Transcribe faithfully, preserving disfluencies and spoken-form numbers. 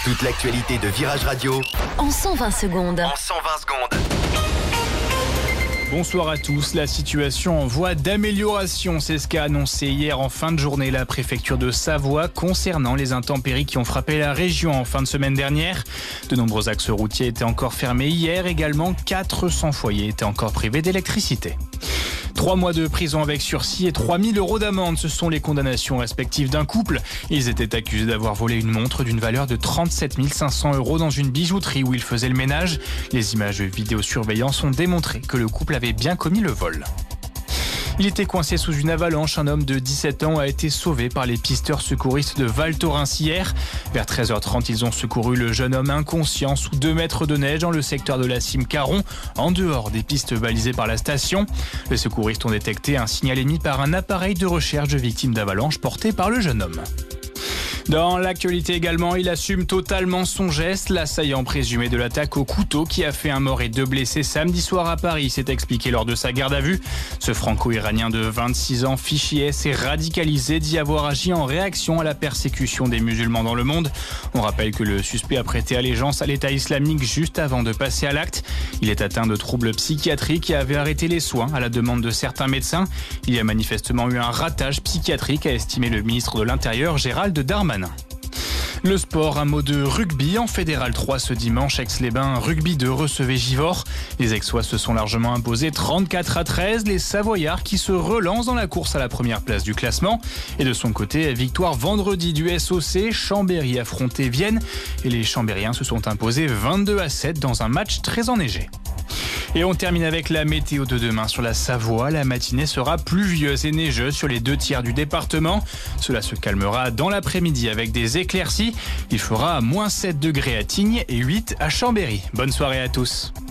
Toute l'actualité de Virage Radio en cent vingt secondes. En cent vingt secondes. Bonsoir à tous. La situation en voie d'amélioration, c'est ce qu'a annoncé hier en fin de journée la préfecture de Savoie concernant les intempéries qui ont frappé la région en fin de semaine dernière. De nombreux axes routiers étaient encore fermés hier. Également, quatre cents foyers étaient encore privés d'électricité. Trois mois de prison avec sursis et trois mille euros d'amende, ce sont les condamnations respectives d'un couple. Ils étaient accusés d'avoir volé une montre d'une valeur de trente-sept mille cinq cents euros dans une bijouterie où ils faisaient le ménage. Les images de vidéosurveillance ont démontré que le couple avait bien commis le vol. Il était coincé sous une avalanche. Un homme de dix-sept ans a été sauvé par les pisteurs secouristes de Val Thorens hier. Vers treize heures trente, ils ont secouru le jeune homme inconscient sous deux mètres de neige dans le secteur de la Cime Caron, en dehors des pistes balisées par la station. Les secouristes ont détecté un signal émis par un appareil de recherche de victimes d'avalanche porté par le jeune homme. Dans l'actualité également, il assume totalement son geste. L'assaillant présumé de l'attaque au couteau qui a fait un mort et deux blessés samedi soir à Paris s'est expliqué lors de sa garde à vue. Ce franco-iranien de vingt-six ans, fichier S, est radicalisé d'y avoir agi en réaction à la persécution des musulmans dans le monde. On rappelle que le suspect a prêté allégeance à l'État islamique juste avant de passer à l'acte. Il est atteint de troubles psychiatriques et avait arrêté les soins à la demande de certains médecins. Il y a manifestement eu un ratage psychiatrique, a estimé le ministre de l'Intérieur Gérald Darmanin. Le sport, un mot de rugby en Fédéral trois ce dimanche. Aix-les-Bains Rugby deux recevait Givors. Les Aixois se sont largement imposés trente-quatre à treize. Les Savoyards qui se relancent dans la course à la première place du classement. Et de son côté, victoire vendredi du S O C. Chambéry affrontait Vienne. Et les Chambériens se sont imposés vingt-deux à sept dans un match très enneigé. Et on termine avec la météo de demain sur la Savoie. La matinée sera pluvieuse et neigeuse sur les deux tiers du département. Cela se calmera dans l'après-midi avec des éclaircies. Il fera moins sept degrés à Tignes et huit à Chambéry. Bonne soirée à tous.